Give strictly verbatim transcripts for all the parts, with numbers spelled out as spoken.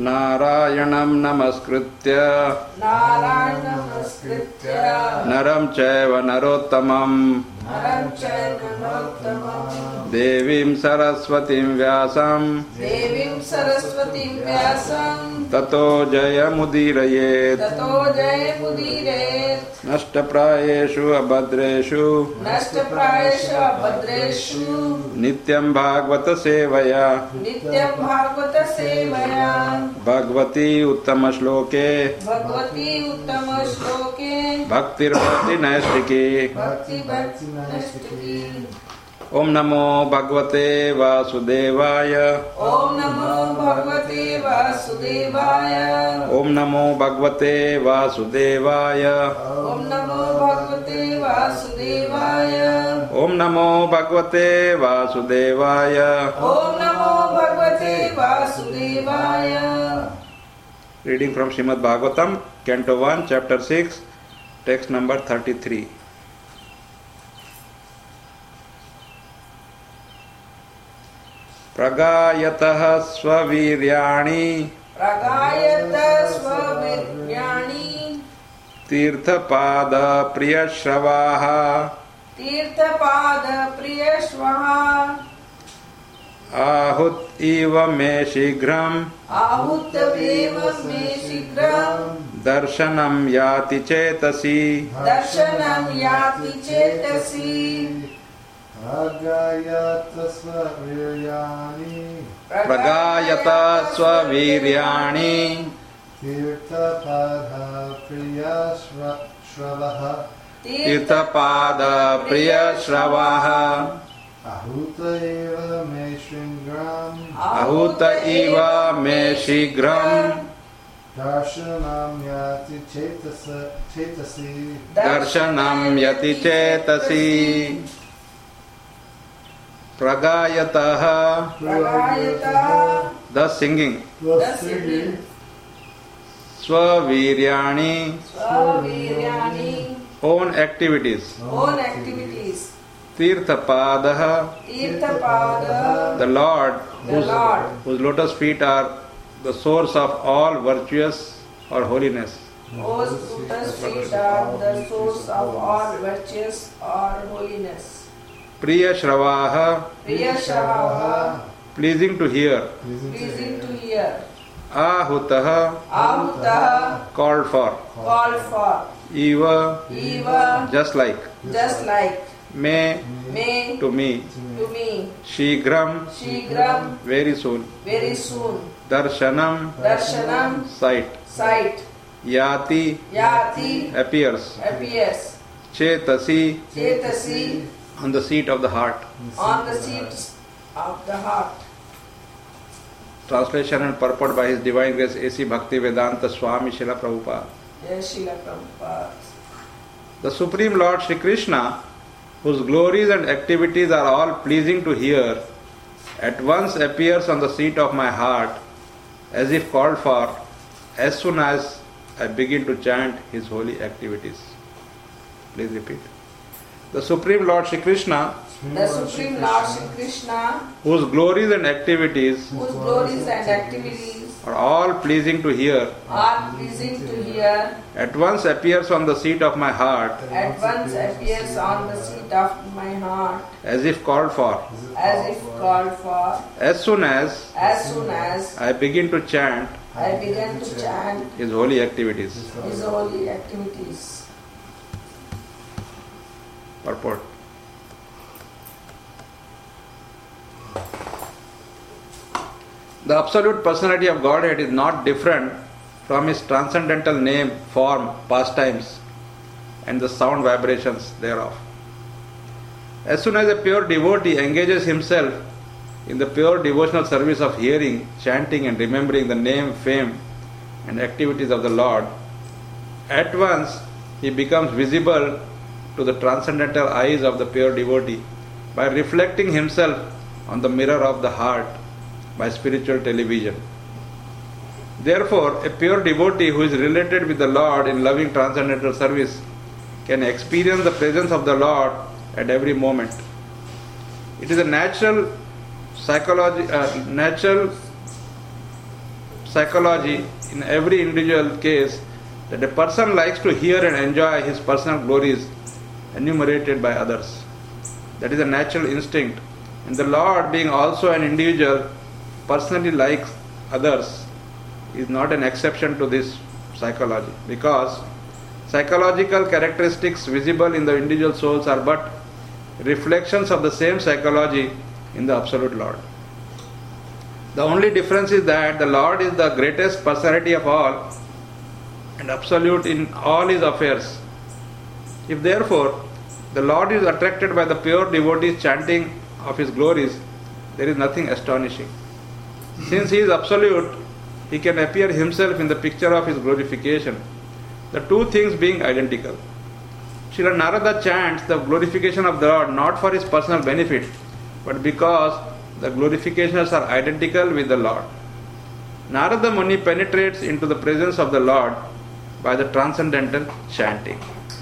नारायणं नमस्कृत्य नारायणं नमस्कृत्य नरं चैव नरोत्तमं नरं चैव नरोत्तमं देवीं सरस्वतीं व्यासं देवीं सरस्वतीं व्यासं ततो जयमुदीरयेत् ततो जयमुदीरयेत् नष्टप्रायेषु अभद्रेषु नष्टप्रायेषु अभद्रेषु नित्यं भागवत सेवया नित्यं भागवत सेवया भगवती उत्तम श्लोके भगवती उत्तम श्लोके भक्तिर्भवति नैष्ठिकी भक्ति भक्ति नष्टकी। ओम नमो भगवते वासुदेवाय ओम नमो भगवते वासुदेवाय ओम नमो भगवते वासुदेवाय ओम नमो भगवते वासुदेवाय ओम नमो भगवते वासुदेवाय ओम नमो भगवते वासुदेवाय। Reading from Srimad Bhagavatam, Canto one, Chapter six, text number thirty-three. प्रगायतः स्ववीर्याणि प्रगायत स्ववीर्याणि तीर्थपाद प्रियश्रवाः तीर्थपाद प्रियश्वः आहुत इव मे शीघ्रम् आहुतवेव मे शीघ्रं दर्शनं याति चेतसि दर्शनं याति चेतसि। प्रगायत स्ववीर्याणि प्रगायत स्ववीर्याणि तीर्थपाद प्रियश्रवः तीर्थपाद प्रियश्रवाः आहूत एव मे शीघ्रम् आहूत इव मे शीघ्रम् दर्शनं याति चेतस चेतसि दर्शनं यति चेतसि। प्रगायतः प्रगायतः thus singing स्वस्ति स्ववीर्याणि स्ववीर्याणि own activities own activities तीर्थपादः तीर्थपाद the Lord the whose, Lord whose lotus feet are the source of all virtuous or holiness whose lotus feet are the source of all virtues or holiness. Priya Shravaha Priyashavaha pleasing to hear pleasing to hear. Ahutaha Ahutaha called for called for. Eva Eva just like just like. May May to me to me. Shigram Shigram very soon very soon. Darshanam Darshanam sight sight. Yati Yati appears appears. Chetasi Chetasi on the seat of the heart. on the seats of the heart. Translation and purport by His Divine Grace A C Bhakti Vedanta Swami Srila Prabhupada. Yes, Srila Prabhupada. The Supreme Lord Shri Krishna, whose glories and activities are all pleasing to hear, at once appears on the seat of my heart as if called for as soon as I begin to chant His holy activities. Please repeat. The Supreme Lord Shri Krishna, The Supreme Lord Shri Krishna, whose glories and activities whose glories and activities are all pleasing to hear, are pleasing to hear, at once appears on the seat of my heart at once appears on the seat of my heart as if called for as if called for. as soon as As soon as I begin to chant I began to chant His holy activities. His holy activities. Purport. The absolute personality of Godhead is not different from His transcendental name, form, pastimes, and the sound vibrations thereof. As soon as a pure devotee engages himself in the pure devotional service of hearing, chanting, and remembering the name, fame, and activities of the Lord, at once he becomes visible to the transcendental eyes of the pure devotee by reflecting himself on the mirror of the heart by spiritual television. Therefore, a pure devotee who is related with the Lord in loving transcendental service can experience the presence of the Lord at every moment. It is a natural psychology, uh, natural psychology in every individual case that a person likes to hear and enjoy his personal glories enumerated by others. That is a natural instinct. And the Lord, being also an individual, personally likes others, is not an exception to this psychology, because psychological characteristics visible in the individual souls are but reflections of the same psychology in the Absolute Lord. The only difference is that the Lord is the greatest personality of all and absolute in all his affairs. If therefore the Lord is attracted by the pure devotees chanting of his glories, there is nothing astonishing. Since he is absolute, he can appear himself in the picture of his glorification, the two things being identical. Srila Narada chants the glorification of the Lord not for his personal benefit, but because the glorifications are identical with the Lord. Narada Muni penetrates into the presence of the Lord by the transcendental chanting.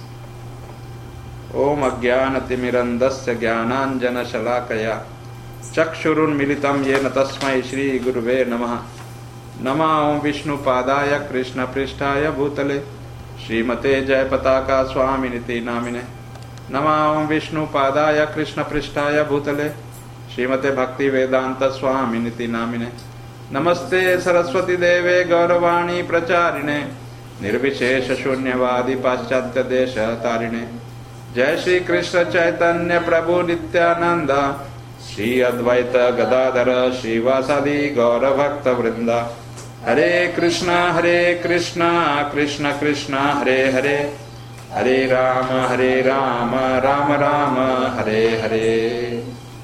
Om Ajnanatimirandasya Jnananjana Shalakaya Chakshurun Militam Yena Tasmai Shri Guruve Namaha Nama Om Vishnu Padaya Krishna Prishtaya Bhutale Srimate Jayapataka Swaminiti Namine Nama Om Vishnu Padaya Krishna Prishtaya Bhutale Srimate Bhakti Vedanta Swaminiti Namine Namaste Saraswati Deve Gauravani Pracharine Nirvishesha Shunyavadi Paschatya Desha Tarine Jai Shri Krishna Chaitanya Prabhu Nityananda Shri Advaita Gadadhara Shri Vasadi Gaura Bhakta Vrinda Hare Krishna Hare Krishna Krishna Krishna Hare Hare Hare Rama Hare Rama Rama Rama Hare Hare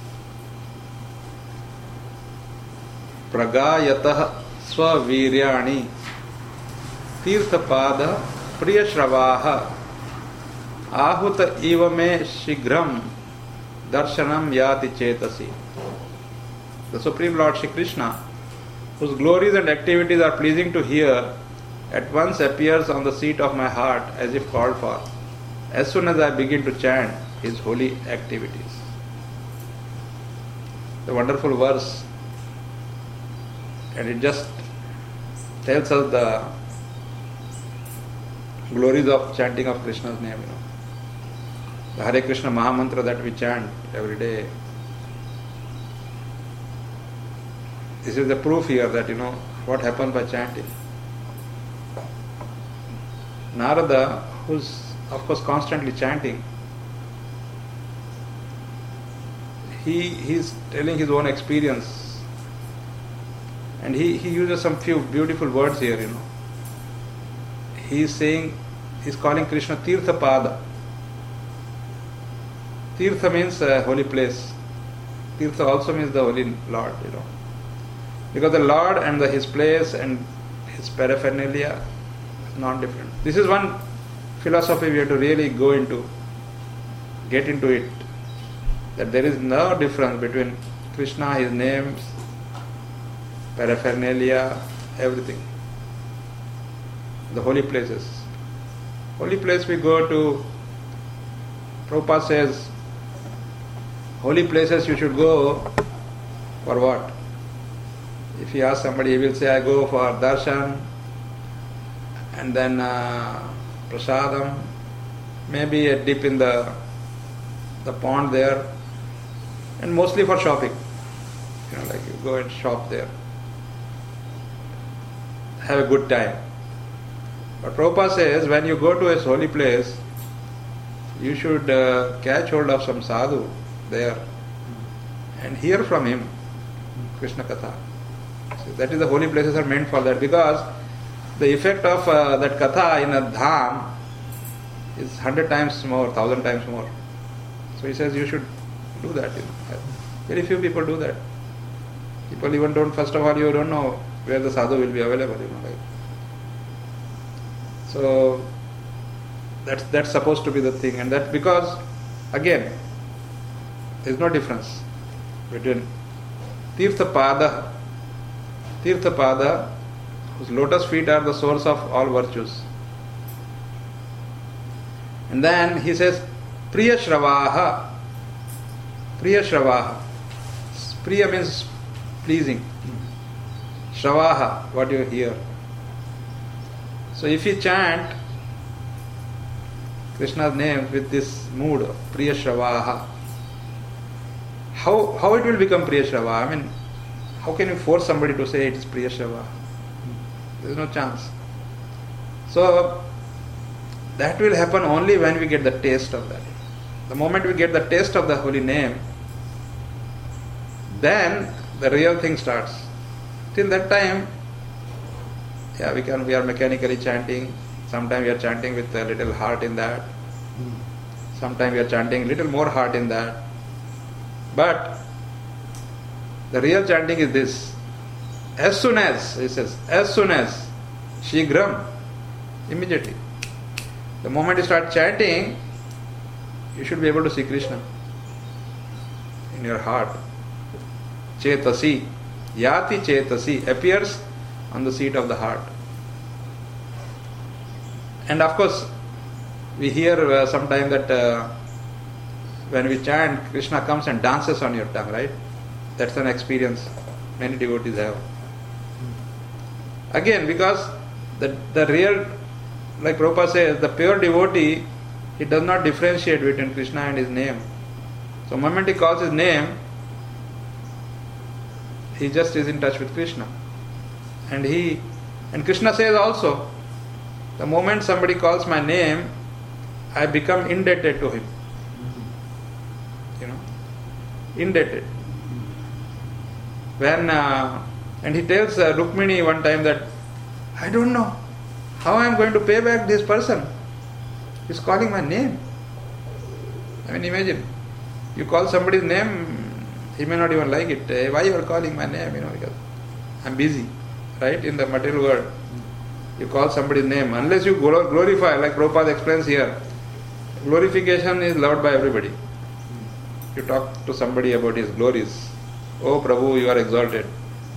Pragayatah Swaviryani Tirthapada Priyashravaha Ahuta Ivame Shigram Darshanam Yati Chetasi. The Supreme Lord Shri Krishna, whose glories and activities are pleasing to hear, at once appears on the seat of my heart as if called for, as soon as I begin to chant his holy activities. The wonderful verse, and it just tells us the glories of chanting of Krishna's name, you know. The Hare Krishna Mahamantra that we chant every day. This is the proof here that, you know, what happens by chanting. Narada, who's of course constantly chanting, he he's telling his own experience. And he, he uses some few beautiful words here, you know. He's saying, he's calling Krishna Tirthapada. Tirtha means a holy place. Tirtha also means the Holy Lord, you know. Because the Lord and the, his place and his paraphernalia is non-different. This is one philosophy we have to really go into, get into it. That there is no difference between Krishna, his names, paraphernalia, everything. The holy places. Holy place we go to, Prabhupada says, holy places you should go for what? If you ask somebody, he will say, I go for darshan, and then uh, prasadam, maybe a dip in the the pond there, and mostly for shopping. You know, like you go and shop there. Have a good time. But Prabhupada says, when you go to a holy place, you should uh, catch hold of some sadhu there and hear from him Krishna Katha. So that is, the holy places are meant for that, because the effect of uh, that Katha in a dham is hundred times more, thousand times more. So he says you should do that. You know. Very few people do that. People even don't, first of all, you don't know where the sadhu will be available. You know, like. So that's that's supposed to be the thing, and that's because, again, there is no difference between Tirthapada, Tirthapada, whose lotus feet are the source of all virtues. And then he says, Priya Shravaha. Priya Shravaha. Priya means pleasing. Shravaha, what you hear. So if you chant Krishna's name with this mood, Priya Shravaha, how, how it will become Priya Shravaha? I mean, how can you force somebody to say it is Priya Shravaha? There is no chance. So that will happen only when we get the taste of that. The moment we get the taste of the holy name, then the real thing starts. Till that time, yeah, we can we are mechanically chanting. Sometimes we are chanting with a little heart in that. Sometimes we are chanting little more heart in that. But the real chanting is this. As soon as, he says, as soon as, Shigram, immediately. The moment you start chanting, you should be able to see Krishna in your heart. Chetasi, Yati Chetasi, appears on the seat of the heart. And of course, we hear uh, sometimes that uh, when we chant, Krishna comes and dances on your tongue, right? That's an experience many devotees have. Again, because the, the real, like Prabhupada says, the pure devotee, he does not differentiate between Krishna and his name. So the moment he calls his name, he just is in touch with Krishna. And he, and Krishna says also, the moment somebody calls my name, I become indebted to him. You know, indebted. When, uh, and he tells uh, Rukmini one time that, I don't know how I am going to pay back this person. He's calling my name. I mean, imagine, you call somebody's name, he may not even like it. Hey, why you are calling my name? You know, because I'm busy, right? In the material world, you call somebody's name. Unless you glorify, like Prabhupada explains here, glorification is loved by everybody. You talk to somebody about his glories. Oh Prabhu, you are exalted.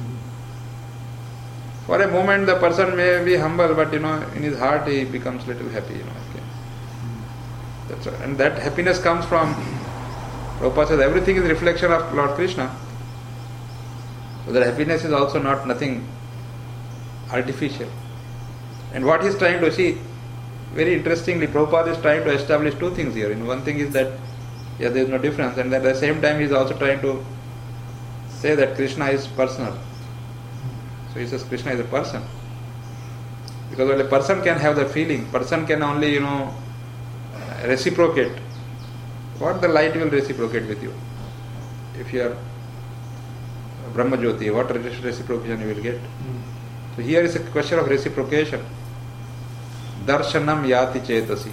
For a moment the person may be humble, but you know, in his heart he becomes little happy. You know, okay. That's right. And that happiness comes from, Prabhupada says, everything is reflection of Lord Krishna. So that happiness is also not nothing artificial. And what he is trying to see, very interestingly, Prabhupada is trying to establish two things here. And one thing is that, yeah, there is no difference. And at the same time he is also trying to say that Krishna is personal. So he says Krishna is a person. Because only a person can have the feeling. Person can only, you know, reciprocate. What the light will reciprocate with you? If you are Brahma Jyoti, what reciprocation you will get? Mm. So here is a question of reciprocation. Darshanam yati chetasi.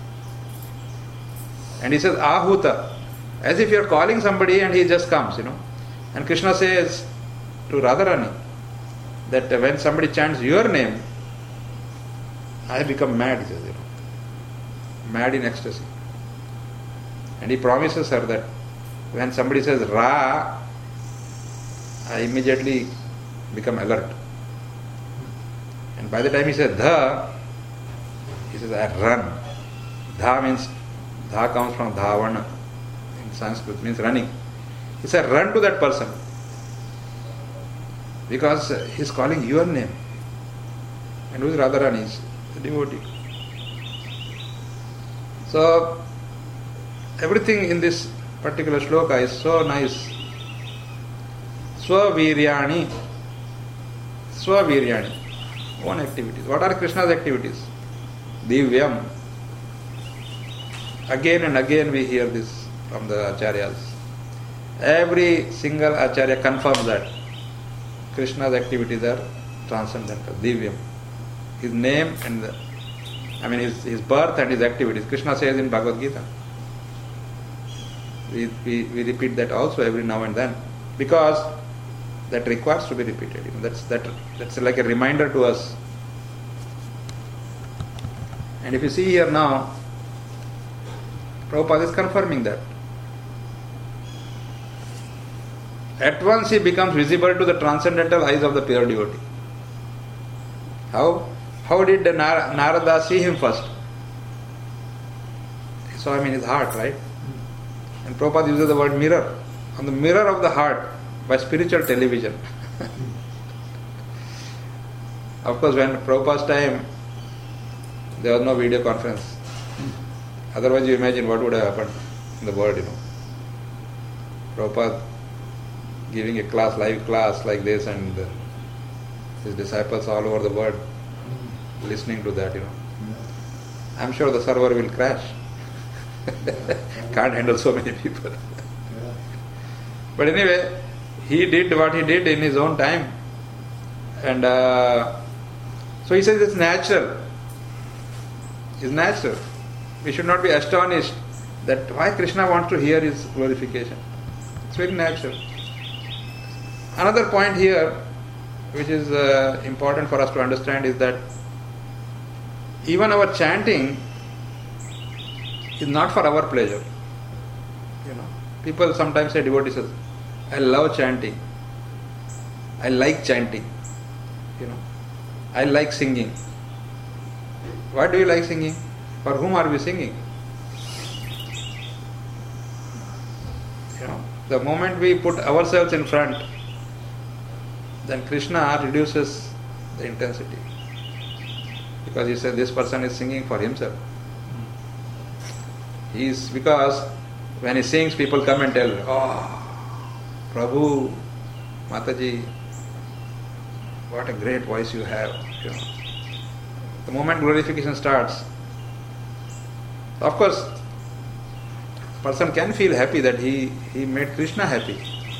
And he says ahuta. As if you are calling somebody and he just comes, you know. And Krishna says to Radharani that when somebody chants your name, I become mad, he says, you know. Mad in ecstasy. And he promises her that when somebody says Ra, I immediately become alert. And by the time he says Dha, he says I run. Dha means, Dha comes from Dhavana in Sanskrit, means running. He said run to that person because he is calling your name. And who is Radharani? Is the devotee. So everything in this particular shloka is so nice. Swaviryani. Swaviryani. One activities. What are Krishna's activities? Divyam. Again and again we hear this from the acharyas. Every single acharya confirms that Krishna's activities are transcendental. Divyam. His name and the, I mean his, his birth and his activities. Krishna says in Bhagavad Gita. We, we, we repeat that also every now and then. Because that requires to be repeated. You know, that's that that's like a reminder to us. And if you see here now, Prabhupada is confirming that. At once he becomes visible to the transcendental eyes of the pure devotee. How? How did the Nar- Narada see him first? He saw him in his heart, right? And Prabhupada uses the word mirror. On the mirror of the heart, by spiritual television. Of course, when Prabhupada's time, there was no video conference. Otherwise, you imagine what would have happened in the world, you know. Prabhupada giving a class, live class like this, and uh, his disciples all over the world listening to that, you know. I'm sure the server will crash. Can't handle so many people. Yeah. But anyway, he did what he did in his own time. And uh, so he says it's natural. It's natural. We should not be astonished that why Krishna wants to hear his glorification. It's very natural. Another point here, which is uh, important for us to understand, is that even our chanting is not for our pleasure. You know, people sometimes say, devotees say, I love chanting. I like chanting. You know, I like singing. Why do you like singing? For whom are we singing? You know, the moment we put ourselves in front, then Krishna reduces the intensity. Because he said this person is singing for himself. He is, because when he sings, people come and tell, oh, Prabhu, Mataji, what a great voice you have. You know. The moment glorification starts, of course, person can feel happy that he, he made Krishna happy.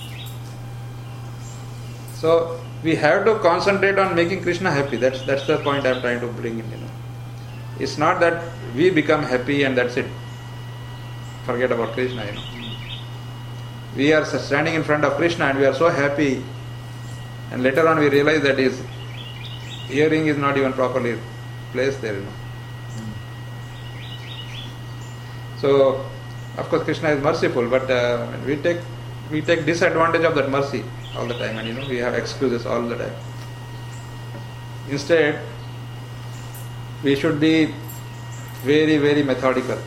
So we have to concentrate on making Krishna happy. That's that's the point I'm trying to bring in. You know, it's not that we become happy and that's it. Forget about Krishna. You know, we are standing in front of Krishna and we are so happy, and later on we realize that his earring is not even properly placed there. You know. So, of course, Krishna is merciful, but uh, we take we take disadvantage of that mercy all the time, and you know we have excuses all the time. Instead, we should be very, very methodical.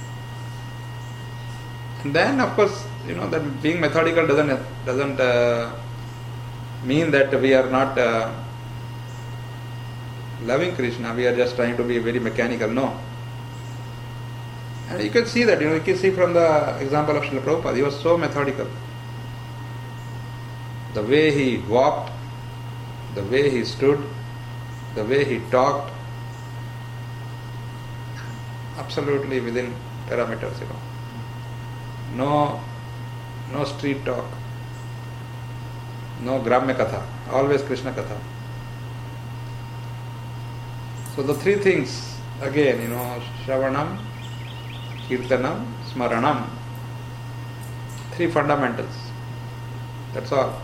And then, of course, you know that being methodical doesn't doesn't uh, mean that we are not uh, loving Krishna. We are just trying to be very mechanical. No. And you can see that, you know, you can see from the example of Srila Prabhupada, he was so methodical. The way he walked, the way he stood, the way he talked, absolutely within parameters, you know. No, no street talk, no Gramya Katha, always Krishna Katha. So the three things, again, you know, Shravanam, Kirtanam, Smaranam, three fundamentals. That's all.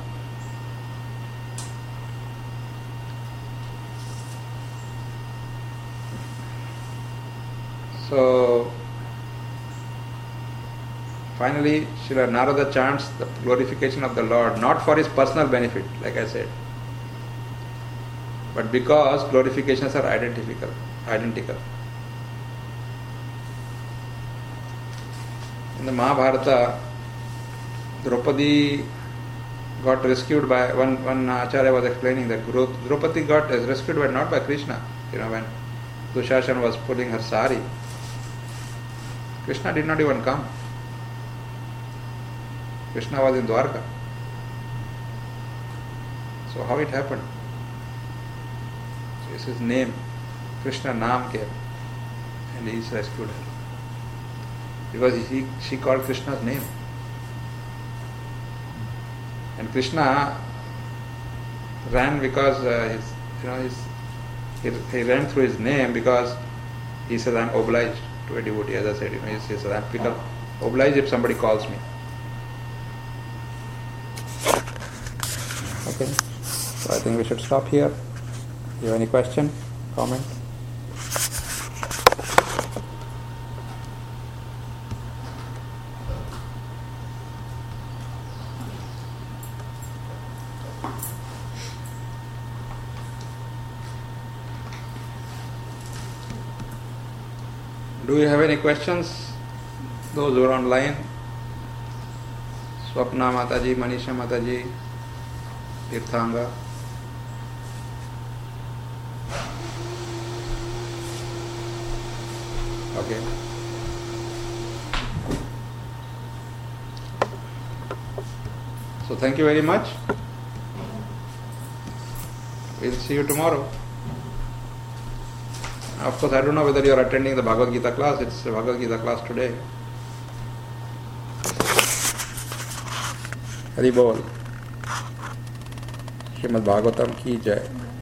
So, finally, Srila Narada chants the glorification of the Lord, not for his personal benefit, like I said, but because glorifications are identical. identical. In the Mahabharata, Draupadi got rescued by, one, one Acharya was explaining that Draupadi got rescued by, not by Krishna. You know, when Dushashan was pulling her sari, Krishna did not even come. Krishna was in Dwarka. So how it happened? So it's his name. Krishna Naam came and he rescued her. Because he, she called Krishna's name. And Krishna ran because uh, his, you know, his, he, he ran through his name because he said, I'm obliged to a devotee, as I said. You know, he says, I'm become obliged if somebody calls me. Okay, so I think we should stop here. You have any question, comment? Do you have any questions? Those who are online? Swapna Mataji, Manisha Mataji, Tirthanga. Okay. So thank you very much. We'll see you tomorrow. Of course, I don't know whether you are attending the Bhagavad Gita class. It's a Bhagavad Gita class today. Hari Bol. Srimad Bhagavatam ki jai.